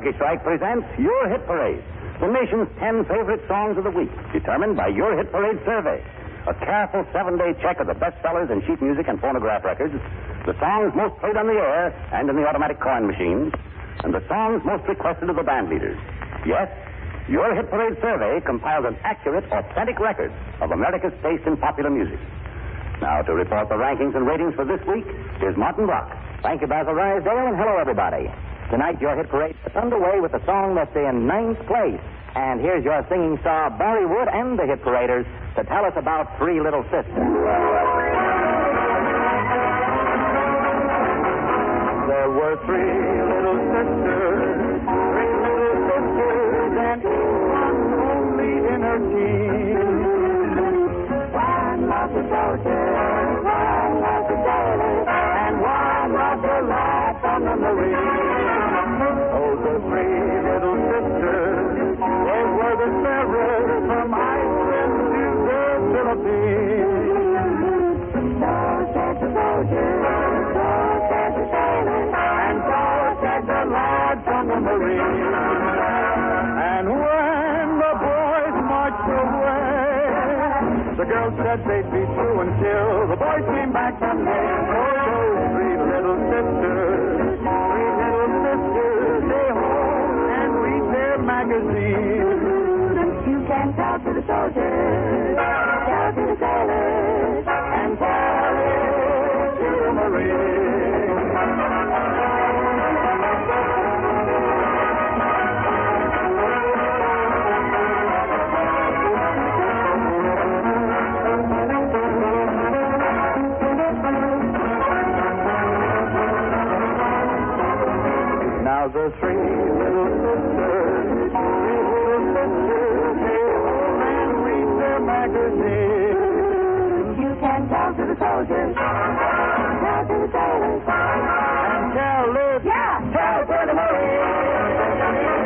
Lucky Strike presents Your Hit Parade, the nation's 10 favorite songs of the week, determined by Your Hit Parade survey. A careful 7-day check of the bestsellers in sheet music and phonograph records, the songs most played on the air and in the automatic coin machines, and the songs most requested of the band leaders. Yes, Your Hit Parade survey compiles an accurate, authentic record of America's taste in popular music. Now, to report the rankings and ratings for this week, here's Martin Brock. Thank you, Basil Rysdale, and hello, everybody. Tonight, Your Hit Parade is underway with a song that's in 9th place. And here's your singing star, Barry Wood, and the Hit Paraders to tell us about Three Little Sisters. There were three little sisters, and one only in her teens. One loved the soldier, one loved the sailor, and one loved the lad from the Marine. Oh, the three little sisters, those were the sailors from Iceland to the Philippines. So said the soldier, so said the sailor, and so said the lad from the Marine. And when the boys marched away, the girls said they'd be true until the boys came back someday. Oh, those three little sisters, stay home and read their magazines. You can tell to the soldiers, tell to the sailors, and tell it to the Marines. Now the three little sisters, they home and read their magazines. You can tell to the soldiers, tell to the sailors, and tell it, tell to the Marines.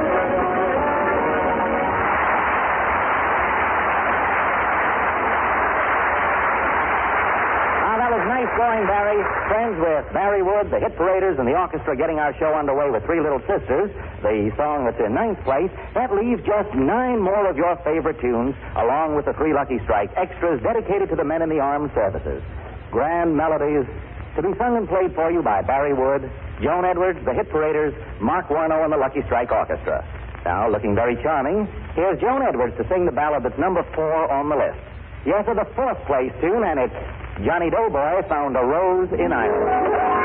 Nice going, Barry. Friends, with Barry Wood, the Hit Paraders, and the orchestra getting our show underway with Three Little Sisters, the song that's in 9th place, that leaves just 9 more of your favorite tunes, along with the 3 Lucky Strike extras dedicated to the men in the armed services. Grand melodies to be sung and played for you by Barry Wood, Joan Edwards, the Hit Paraders, Mark Warno, and the Lucky Strike Orchestra. Now, looking very charming, here's Joan Edwards to sing the ballad that's number 4 on the list. Yes, it's the 4th place tune, and it's Johnny Doughboy Found a Rose in Ireland.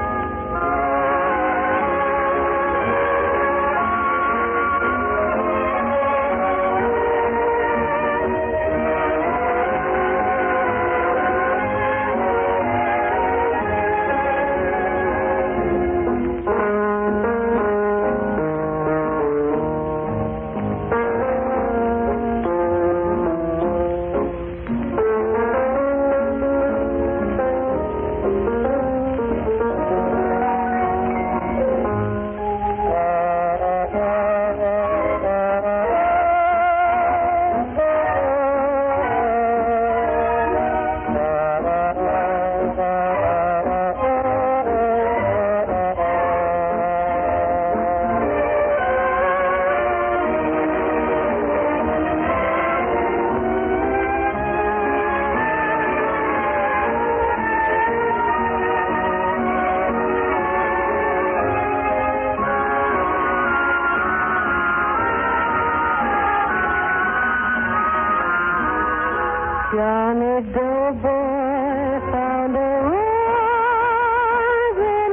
Johnny Doughboy found a rose in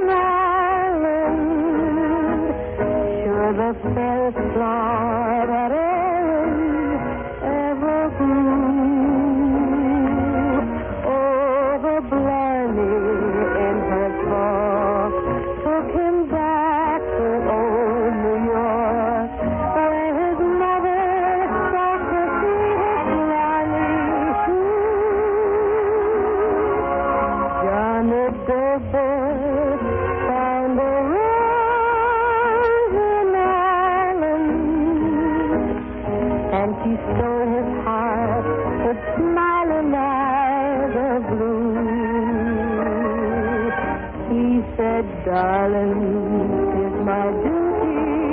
Ireland. Sure, the fairest flower that ever grew. Oh, the blarney in her talk took him back to old New York, where his mother thought to see his blarney. Johnny Doughboy found a rose in Ireland, and she stole his heart with smiling eyes of blue. He said, darling, it's my duty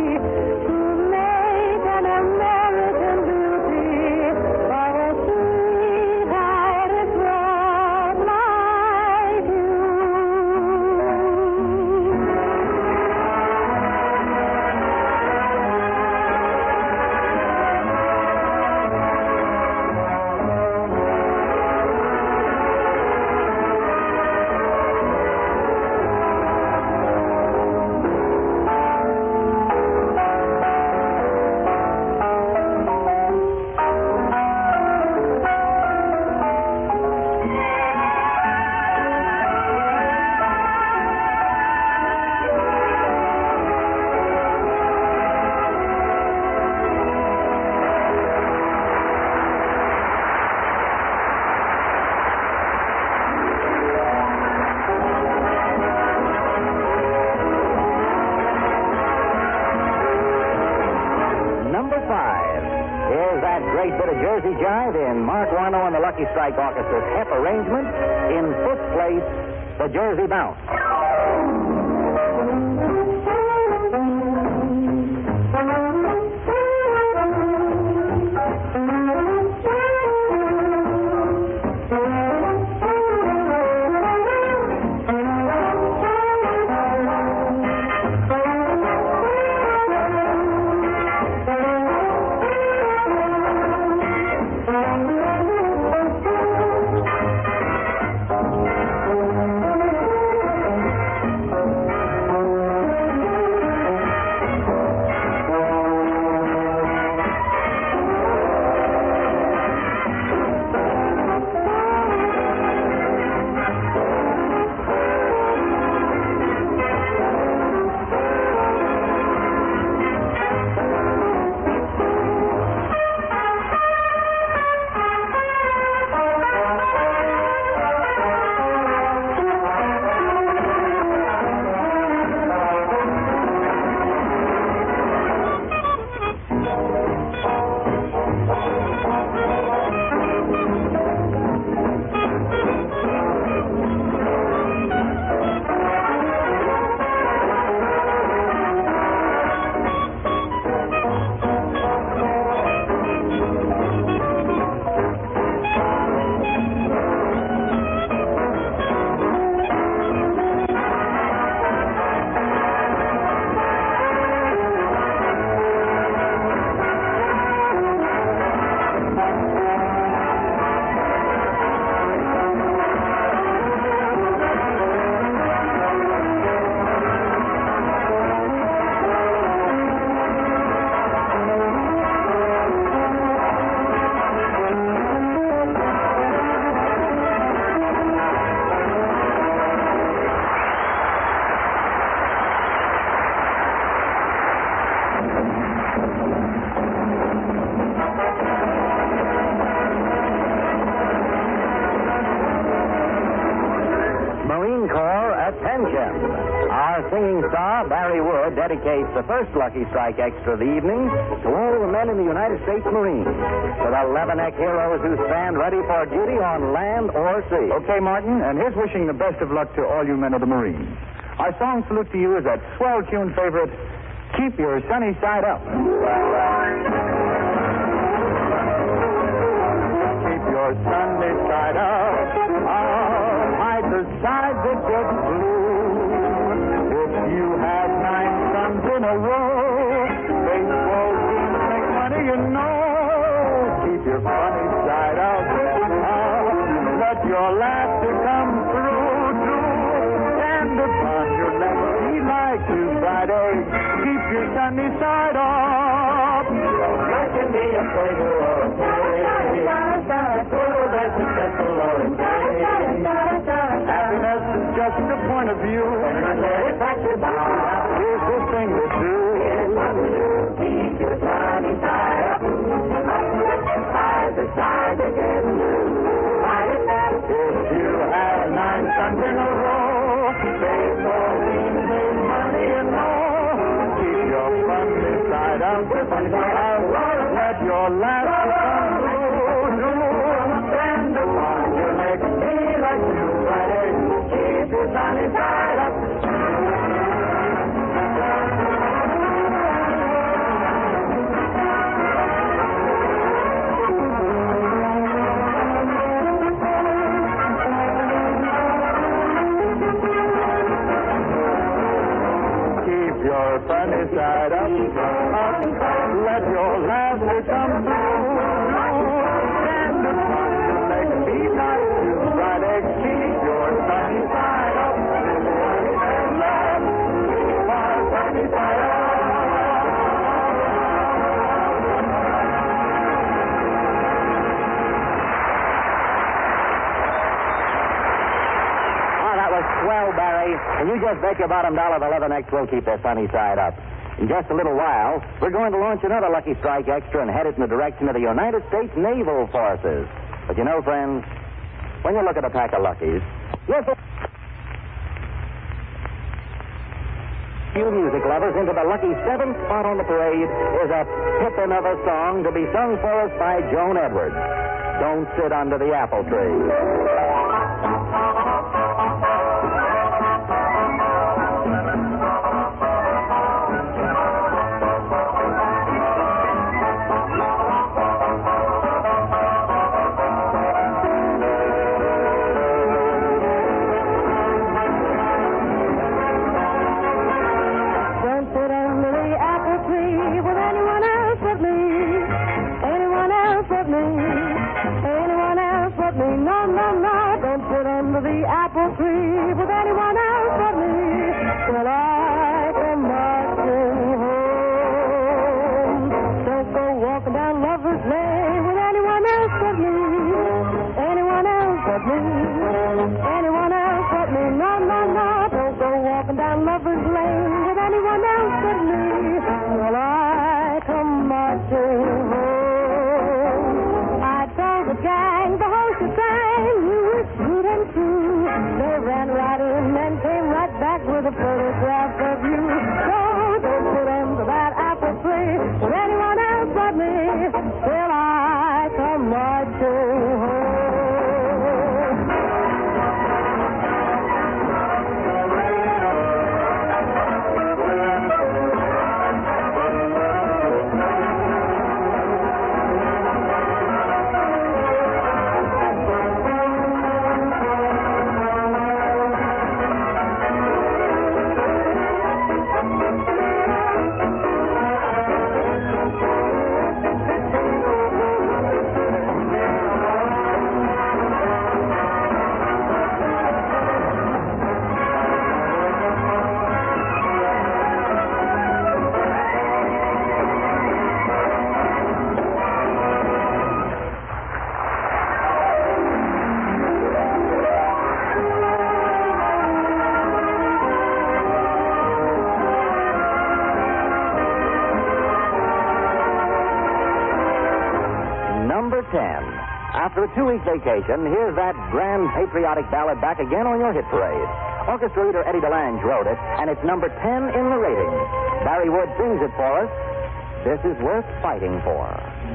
right in Mark Warno and the Lucky Strike Orchestra's Hep arrangement. In fifth place, the Jersey Bounce. Marine Corps, attention. Our singing star, Barry Wood, dedicates the first Lucky Strike Extra of the evening to all the men in the United States Marines, to the Leatherneck heroes who stand ready for duty on land or sea. Okay, Martin, and here's wishing the best of luck to all you men of the Marines. Our song salute to you is that swell tune favorite, Keep Your Sunny Side Up. Keep your sunny side up. Hide the side that gets blue. If you have 9 suns in a row, baseball teams make money, you know. Keep your funny side up. Let your laughter come through. Stand upon your left feet like 2 Fridays. Keep your sunny side up. You can be a failure or a happiness is just a point of view. Here's the thing to do. Keep your sunny side up. The side that gets blue. If you have 9 suns in a row, baseball teams make money and more. Keep your funny side up. Let your laughter come through. Stand upon your legs, be like you Friday. Keep your sunny side up. Keep your funny side up. Let your laughter come through. Stand upon your legs, be like you Friday. Keep your sunny side up. Keep our sunny side up. Oh, that was swell, Barry. And you just bet your bottom dollar the Leathernecks will keep their sunny side up. In just a little while, we're going to launch another Lucky Strike Extra and head it in the direction of the United States Naval Forces. But you know, friends, when you look at a pack of Luckies, you music lovers into the lucky 7th spot on the parade is a pippin of a song to be sung for us by Joan Edwards. Don't sit under the apple tree. Don't sit under the apple tree with anyone else but me. Anyone else but me. Anyone else but me. No, no, no. Don't sit under the apple tree with anyone else but me. Till I come marching home. Don't go walking down Lover's Lane with anyone else but me. Anyone else but me. Anyone else but me. No, no, no. Don't go walking down Lover's Lane with anyone else but me. Till I come marching home. I told the gang, the whole shebang, you were sweet and true. They ran right in and came right back with a photograph of you. So don't put under that apple tree with anyone else but me. Till I come marching home. Number 10. After a 2-week vacation, here's that grand patriotic ballad back again on your hit parade. Orchestra leader Eddie DeLange wrote it, and it's number 10 in the ratings. Barry Wood sings it for us. This is worth fighting for.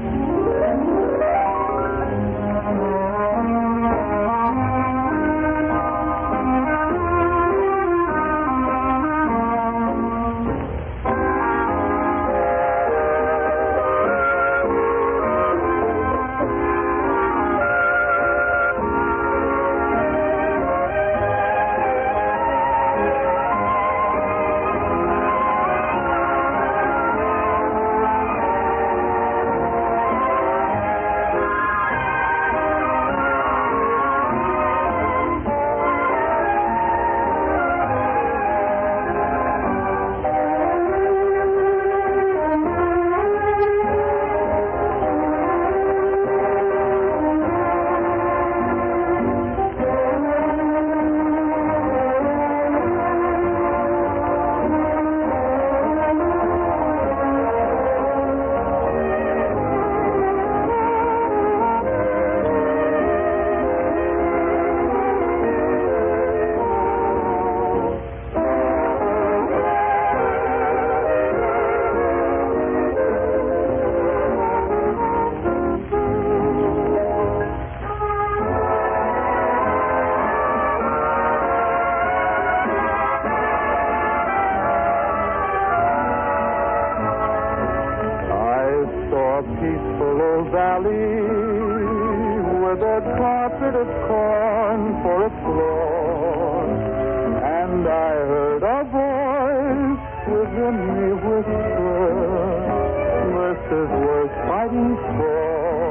peaceful old valley with a carpet of corn for a floor. And I heard a voice within me whisper, this is worth fighting for.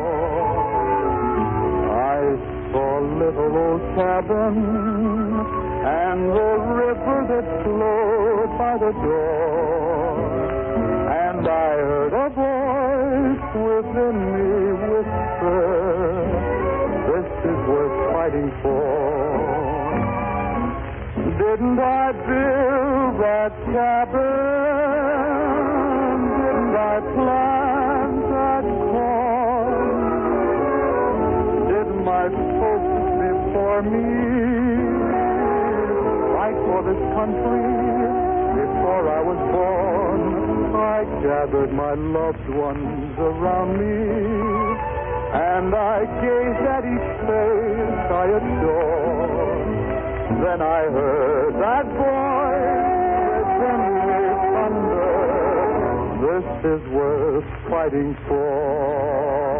I saw a little old cabin and the river that flowed by the door. And I heard a voice within me whisper, this is worth fighting for. Didn't I build that cabin? Didn't I plant that corn? Didn't my folks before me fight for this country before I was born? I gathered my loved ones around me and I gazed at each face I adored. Then I heard that voice that gently thunder, this is worth fighting for.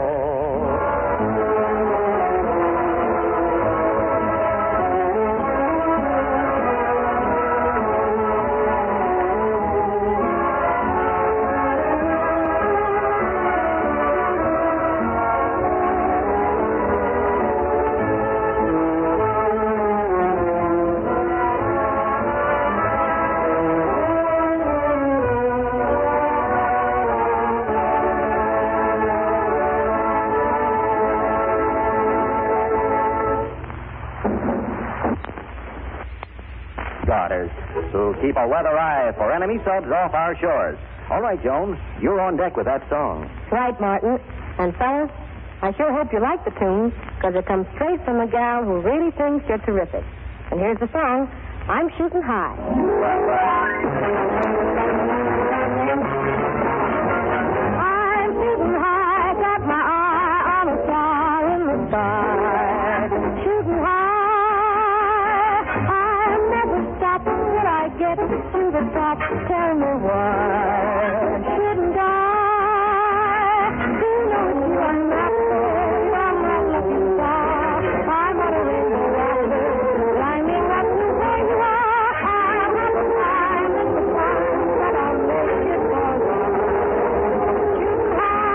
Daughters, who keep a weather eye for enemy subs off our shores. All right, Jones, you're on deck with that song. Right, Martin. And fellas, I sure hope you like the tune, because it comes straight from a gal who really thinks you're terrific. And here's the song, I'm Shooting High. I'm shooting high, got my eye on a star in the sky. Shooting high, I'll never stop till I get to the top. Tell me why shouldn't I? Do you know it's you I'm after? I'm not looking far. I'm on a rainbow rafter, climbing up to where you are. I'm on the climb in the climb that I'll make it for you. Shooting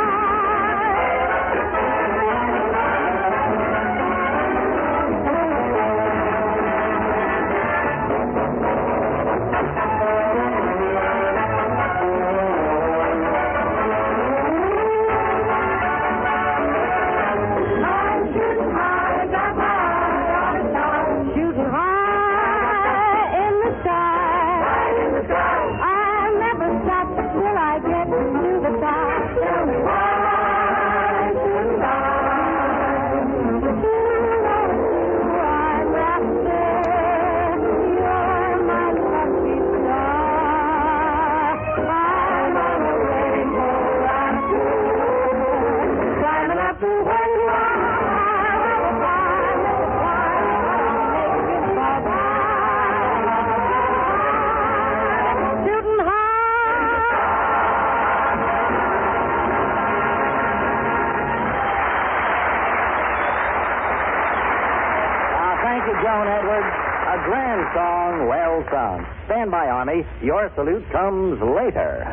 Joan Edwards, a grand song, well sung. Stand by, Army. Your salute comes later.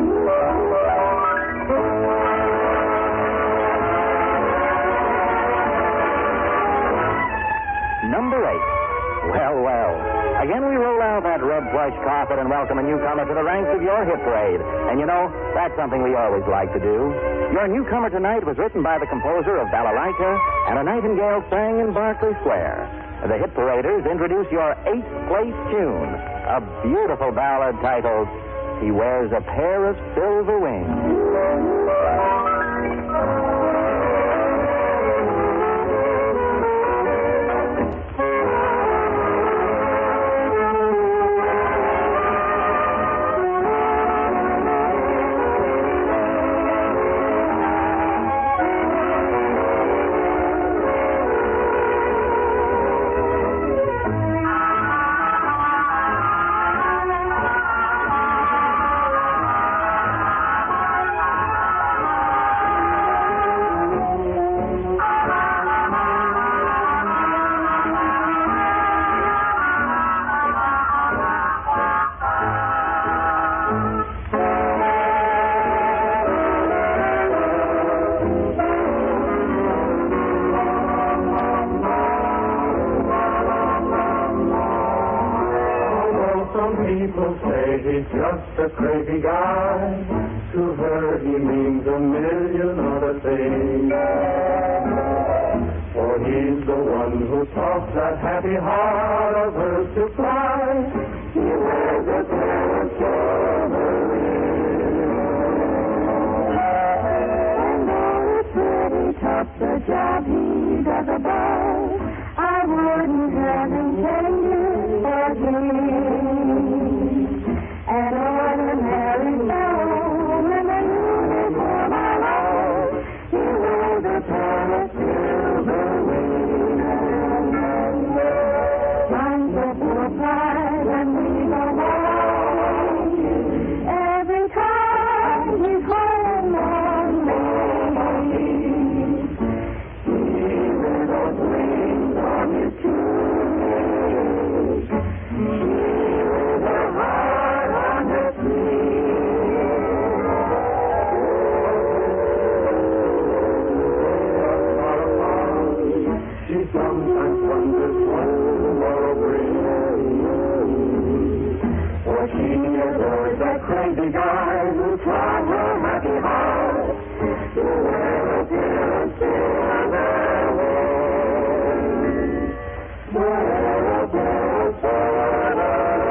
Number 8. Well. Again, we roll out that red plush carpet and welcome a newcomer to the ranks of your hit parade. And you know, that's something we always like to do. Your newcomer tonight was written by the composer of Balalaika, and A Nightingale Sang in Berkeley Square. The Hit Paraders introduce your 8th place tune, a beautiful ballad titled, He Wears a Pair of Silver Wings. People say he's just a crazy guy. To her he means a million other things. For he's the one who taught that happy heart of hers to fly. He wears a pair of silver rings. And though it's pretty tough the job he does above, I wouldn't have intended for him. An ordinary fellow with a uniform I love, he wears a pair she sometimes wonders what tomorrow brings. For she adores that crazy guy who taught her happy heart to wear a pair of silver wings. Wear a pair of silver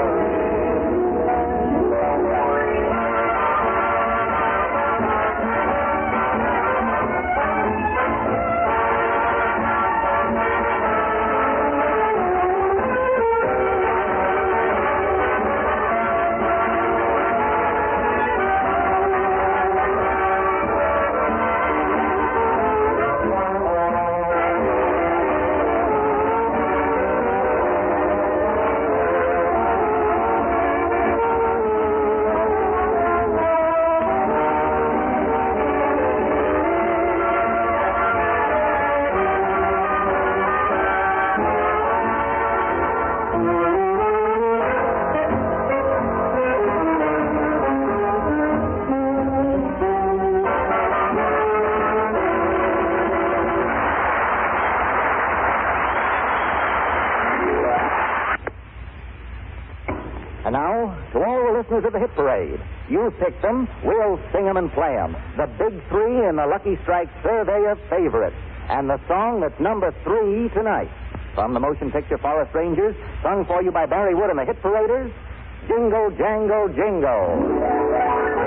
And now, to all the listeners of the Hit Parade, you pick them, we'll sing them and play them. The big three in the Lucky Strike survey of favorites. And the song that's number 3 tonight. From the motion picture Forest Rangers, sung for you by Barry Wood and the Hit Paraders, Jingle, Jangle, Jingle.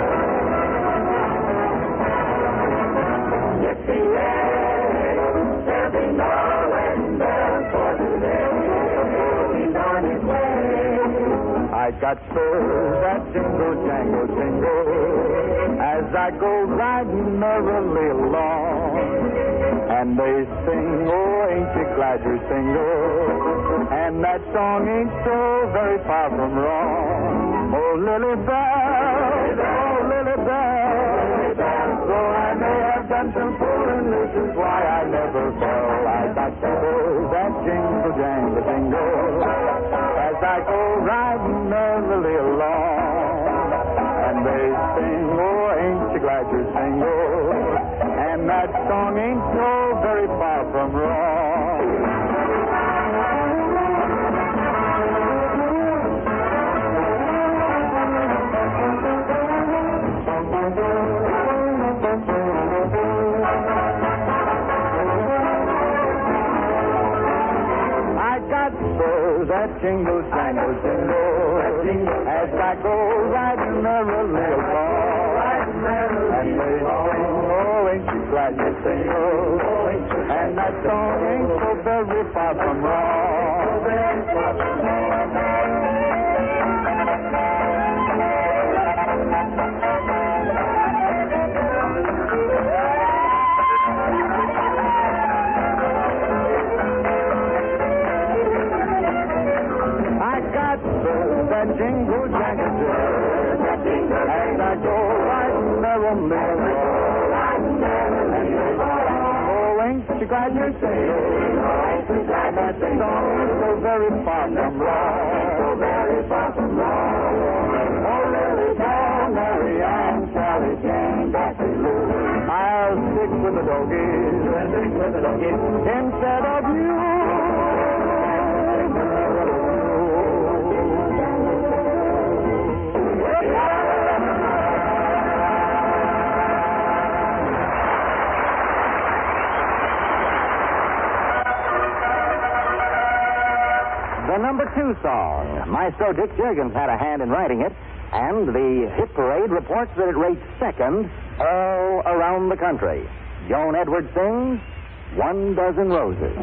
There'll be no end for today. He's on his way. I got spurs that jingle, jangle, jingle as I go riding merrily along. And they sing, oh, ain't you glad you're single? And that song ain't so very far from wrong. Oh, Lily Bell, though I may have done some fooling, this is why I never fell. I got spurs that jingle, jangle, jingle as I go riding merrily along. And they sing, oh, ain't you glad you're single? And that song ain't so very far from wrong. I got spurs that jingle, jangle, jingle as I go riding merrily along. And they sing, oh, ain't you glad you're single? And that song ain't so very far from wrong. I got spurs that jingle, jangle, jingle as I go riding merrily along. Ain't you glad you're single? That song is so very far from wrong. Oh, Lily Bell, Mary Ann, Sally Jane, Bessie Lou. I'll stick with the doggies instead of you. The number 2 song. Maestro Dick Juergens had a hand in writing it, and the Hit Parade reports that it rates second all around the country. Joan Edwards sings 1 Dozen Roses.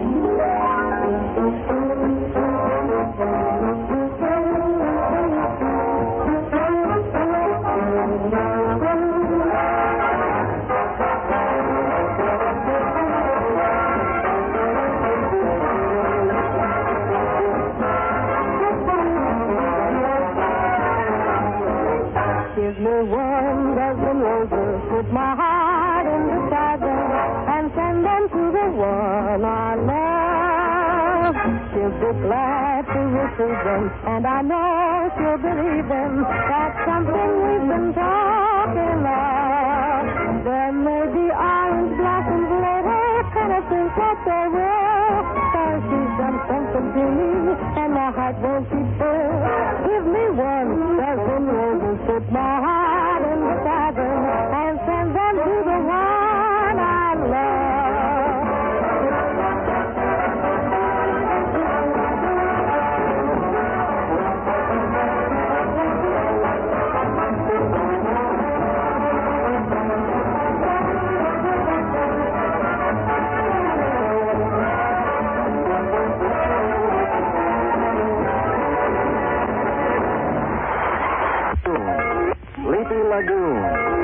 Give me 1 dozen roses, put my heart inside them, and send them to the one I love. She'll be glad to receive them, and I know she'll believe them. That's something we've been talking of. There may be orange blossoms later, and I think that they will. something to me, and my heart won't keep still. Give me 1,000 roses, put my heart inside them, and send them to the one I love. Sleepy Lagoon.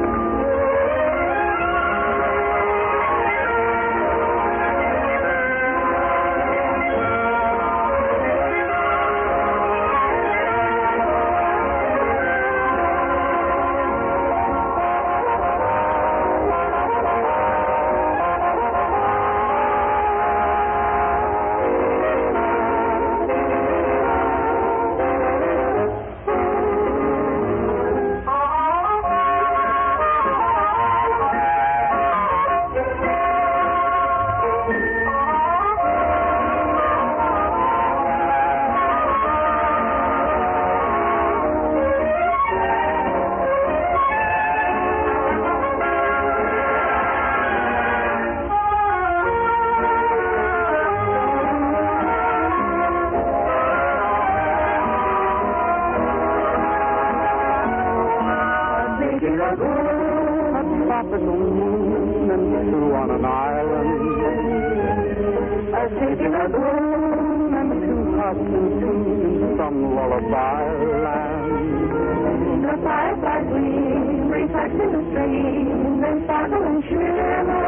tropical moon and two on an island. A sleeping lagoon and two hearts in tune in some lullaby land. The fireflies gleam, reflect in the stream, then sparkle and shimmer.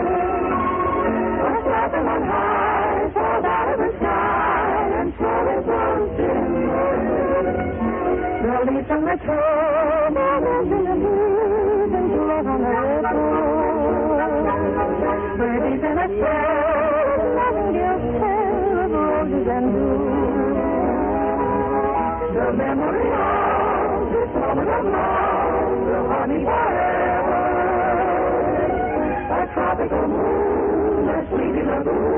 A sparkle on high falls out of the sky and slowly grows dimmer. The leaves from the tree, bubbles in the breeze, and float on the river. Birdies in a shell, nightingales tell of roses and blue. The memory of this moment of love will haunt me forever. A tropical moon, a sleepy lagoon.